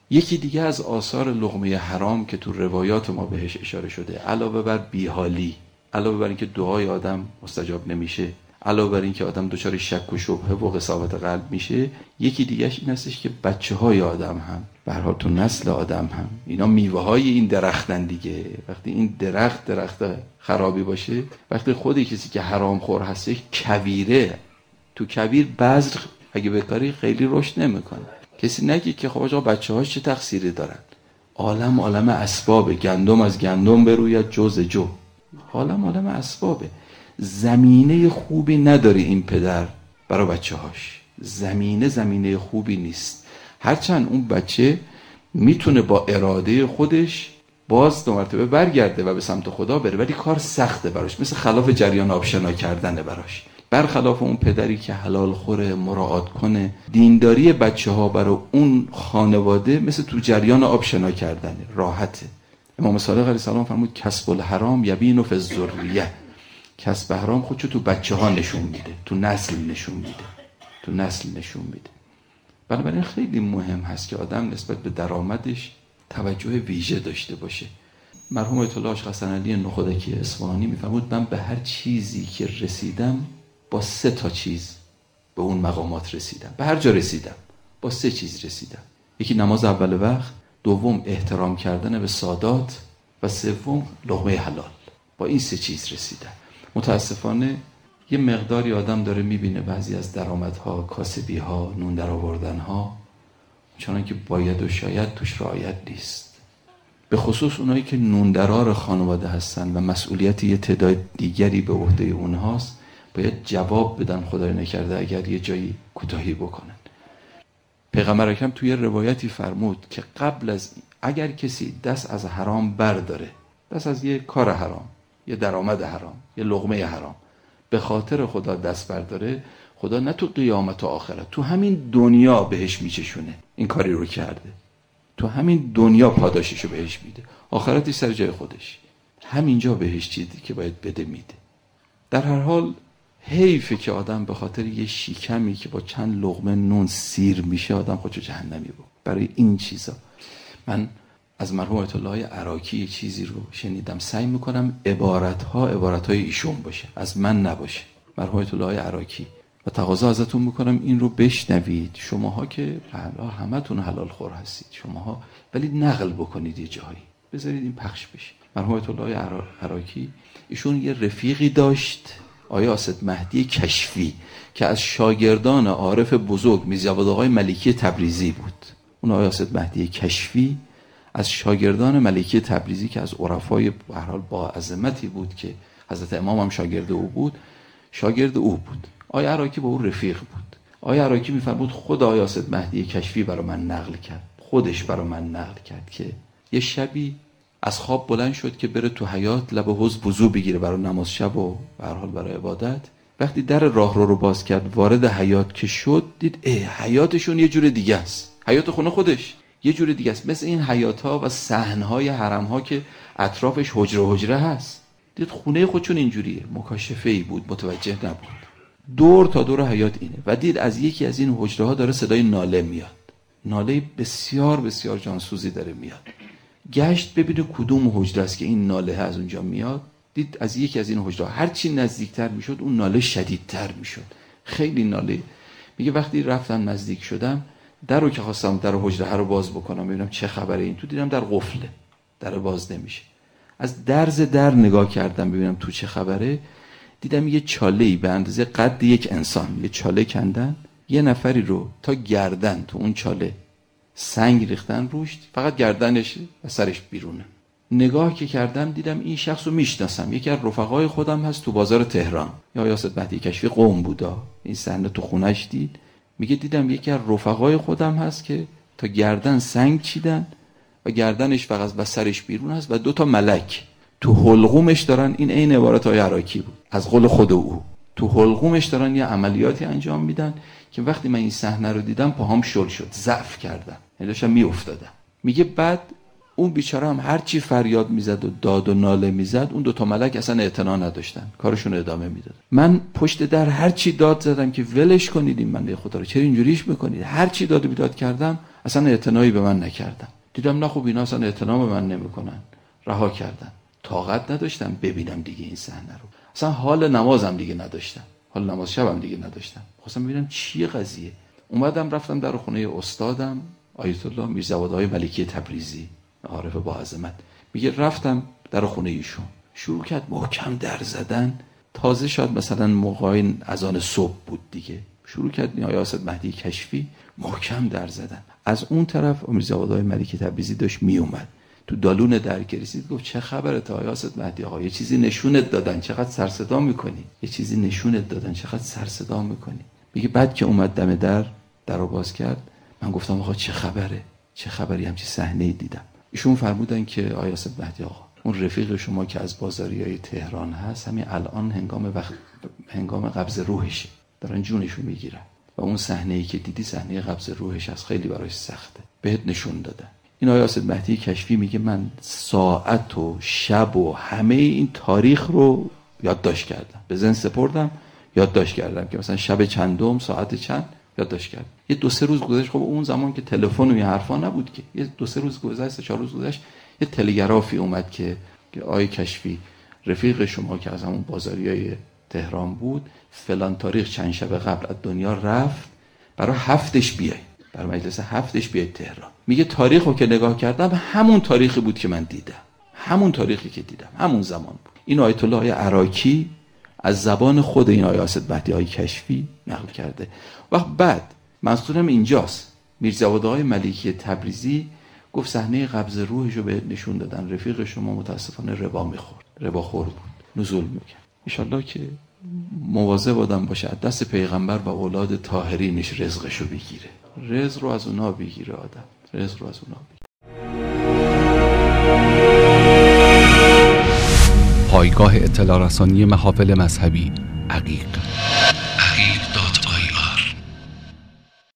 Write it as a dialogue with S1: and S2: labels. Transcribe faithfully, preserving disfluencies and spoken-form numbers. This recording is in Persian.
S1: یکی دیگه از آثار لقمه حرام که تو روایات ما بهش اشاره شده، علاوه بر بیحالی، علاوه بر اینکه دعای آدم مستجاب نمیشه، علاوه بر اینکه آدم دچار شک و شبهه و قساوت قلب میشه، یکی دیگهش این هستش که بچه‌های آدم هم به هر حال تو نسل آدم هم اینا میوه‌های این درختن دیگه. وقتی این درخت درخت خرابی باشه، وقتی خود کسی که حرام خور هستش کویره، تو کویر بذر اگه بکاری خیلی رشد نمیکنه. کسی نگه که خب آقا بچه‌هاش چه تقصیری دارن. عالم عالم اسبابه، گندم از گندم بروید جو ز جو. عالم عالم اسبابه. زمینه خوبی نداره این پدر برای بچه‌هاش. زمینه زمینه خوبی نیست. هرچند اون بچه میتونه با اراده خودش باز دو مرتبه برگرده و به سمت خدا بره، ولی کار سخته براش، مثل خلاف جریان آبشنا کردنه براش. برخلاف اون پدری که حلال خوره، مراعات کنه، دینداری بچه ها برای اون خانواده مثل تو جریان آبشنا کردنه، راحته. امام صادق علیه السلام فرمود کسب الحرام یبین فی الذریه. کسب حرام خودشو تو بچه ها نشون میده، تو نسل نشون میده، تو نسل نشون میده. بنابراین خیلی مهم هست که آدم نسبت به درآمدش توجه ویژه داشته باشه. مرحوم آیت الله حسن علی نخودکی اصفهانی میفرمود من به هر چیزی که رسیدم با سه تا چیز به اون مقامات رسیدم. به هر جا رسیدم با سه چیز رسیدم. یکی نماز اول وقت، دوم احترام کردن به سادات و سوم لقمه حلال. با این سه چیز رسیدم. متاسفانه یه مقداری آدم داره میبینه بعضی از درآمدها، کاسبیها، نون در آوردنها چون که باید و شاید توش رعایت نیست. به خصوص اونایی که نوندرار خانواده هستن و مسئولیت یه تعداد دیگری به عهده اونهاست، باید جواب بدن خدای نکرده اگر یه جایی کوتاهی بکنن. پیغمبر اکرم توی روایتی فرمود که قبل از اگر کسی دست از حرام برداره، دست از یه کار حرام، یه درآمد حرام، یه لقمه حرام، به خاطر خدا دست برداره، خدا نه تو قیامت و آخرت، تو همین دنیا بهش میچشونه این کاری رو کرده. تو همین دنیا پاداششو بهش میده، آخرتش سر جای خودش، همینجا بهش چیزی که باید بده میده. در هر حال حیفه که آدم به خاطر یه شیکمی که با چند لقمه نون سیر میشه آدم خودشو جهنمی بود. برای این چیزا من از مرحوم آیت الله عراقی یه چیزی رو شنیدم، سعی میکنم عبارتها عبارتهای ایشون باشه، از من نباشه. مرحوم آیت الله عراقی و تقاضا ازتون میکنم این رو بشنوید. شماها که حالا همتون حلال خور هستید شماها، ولی نقل بکنید یه جایی، بذارید این پخش بشه. مرحوم آیت الله عراقی ایشون یه رفیقی داشت، آیا اسد مهدی کشفی، که از شاگردان عارف بزرگ میرزا آقای ملکی تبریزی بود. اون آیا اسد مهدی کشفی از شاگردان ملکی تبریزی که از عرفای به هر حال با عظمتی بود که حضرت امام هم شاگرد او بود، شاگرد او بود. آیا عراقی با او رفیق بود. آیا عراقی میفرمود خود آیا اسد مهدی کشفی برای من نقل کرد، خودش برای من نقل کرد که یه شبی از خواب بلند شد که بره تو حیاط لب حوض وضو بگیره برای نماز شب و به هر حال برای عبادت. وقتی در راهرو رو باز کرد وارد حیاط که شد، دید ای حیاطشون یه جور دیگه است، حیاط خونه خودش یه جور دیگه است، مثل این حیاط‌ها و صحن‌های حرم‌ها که اطرافش حجره حجره هست. دید خونه خودشون اینجوریه. مکاشفه‌ای بود، متوجه نبود. دور تا دور حیاط اینه و دید از یکی از این حجره‌ها داره صدای ناله میاد. ناله بسیار بسیار جانسوزی داره میاد. گشت ببینه کدوم حجره است که این ناله از اونجا میاد. دید از یکی از این حجره‌ها هر چی نزدیکتر میشد اون ناله شدیدتر میشد، خیلی ناله. میگه وقتی رفتم نزدیک شدم، در رو که خواستم در حجره رو باز بکنم ببینم چه خبره، این تو دیدم در قفله، در باز نمیشه. از درز در نگاه کردم ببینم تو چه خبره، دیدم یه چاله‌ای به اندازه قد یک انسان، یه چاله کندن، یه نفری رو تا گردن تو اون چاله سنگ ریختن روش، فقط گردنش و سرش بیرونه. نگاه که کردم دیدم این شخص رو میشناسم، یکی از رفقای خودم هست تو بازار تهران، یا یاسد مهدی کشفی قم بودا. این صحنه تو خونش دید، میگه دیدم یکی از رفقای خودم هست که تا گردن سنگ چیدن و گردنش فقط و سرش بیرون هست و دو تا ملک تو حلقومش دارن. این عین عبارت های عراقی بود از قول خود او. تو حلقومش دارن یه عملیاتی انجام میدن که وقتی من این صحنه رو دیدم پاهام شل شد، ضعف کردم، یعنی داشتم میافتادم. میگه بعد اون بیچاره هم هر چی فریاد میزد و داد و ناله میزد، اون دو تا ملک اصلا اعتنا نداشتن، کارشون ادامه میداد. من پشت در هر چی داد زدم که ولش کنید این بنده خدا رو، چرا اینجوریش میکنید؟ هر چی داد و بیداد کردم اصلا اعتنایی به من نکردن. دیدم نه خب اینا اصلا اعتنا به من نمیکنن، رها کردن. طاقت نداشتم ببینم دیگه این صحنه رو. اصلا حال نمازم دیگه نداشتم، حال نماز شبم دیگه نداشتم. خواستم ببینم چیه قضیه. اومدم رفتم در خونه استادم آیت الله میرزاوادهای ملکی تبریزی، عارف با عظمت. میگه رفتم در خونه ایشون، شروع کرد محکم در زدن. تازه شاید مثلا موقع اذان صبح بود دیگه، شروع کرد آقای اسد مهدی کشفی محکم در زدن. از اون طرف میرزاوادهای ملکی تبریزی داشت میومد تو دالون درگریزید، گفت چه خبره تا آقای اسد مهدی آقا، یه چیزی نشونت دادن چقدر سر صدا میکنی، یه چیزی نشونت دادن چقدر سر صدا میکنی. میگه بعد که اومد دم در درو باز کرد، من گفتم آقا چه خبره، چه خبری، همچین صحنه‌ای دیدم. ایشون فرمودن که آقای اسد مهدی آقا، اون رفیق شما که از بازاریای تهران هست همین الان هنگام وقت هنگام قبض روحشه، دارن جونشو میگیرن و اون صحنه‌ای که دیدی صحنه قبض روحش از خیلی براش سخته، بهت نشون دادن. این آقای اسد مهدی کشفی میگه من ساعت و شب و همه این تاریخ رو یادداشت کردم، به ذهن سپردم، یادداشت کردم که مثلا شب چندم ساعت چند یادداشت کردم. یه دو سه روز گذشت، خب اون زمان که تلفن و این حرفا نبود که، یه دو سه روز گذشت، سه چهار روز گذشت، یه تلگرافی اومد که که آقای کشفی رفیق شما که از همون بازاریای تهران بود فلان تاریخ چند شب قبل از دنیا رفت، برای هفتش بیای، برای مجلس هفتش بیای تهران. میگه تاریخو که نگاه کردم همون تاریخی بود که من دیدم، همون تاریخی که دیدم همون زمان بود. این آیت الله عراقی از زبان خود این آقای اسد مهدی های کشفی نقل کرده. و بعد منظورم اینجاست، میرزاوادهای ملکی تبریزی گفت صحنه قبض روحش رو بهت نشون دادن، رفیق شما متاسفانه ربا میخورد، ربا خور بود، نزول میکرد. انشالله که مواظب آدم باشه دست پیغمبر و اولاد طاهرینش رزقشو بگیره، رزق رو از اونا بگیره، آدم رزق رو از اونا بگیره.
S2: پایگاه اطلاع رسانی محافل مذهبی عقیق.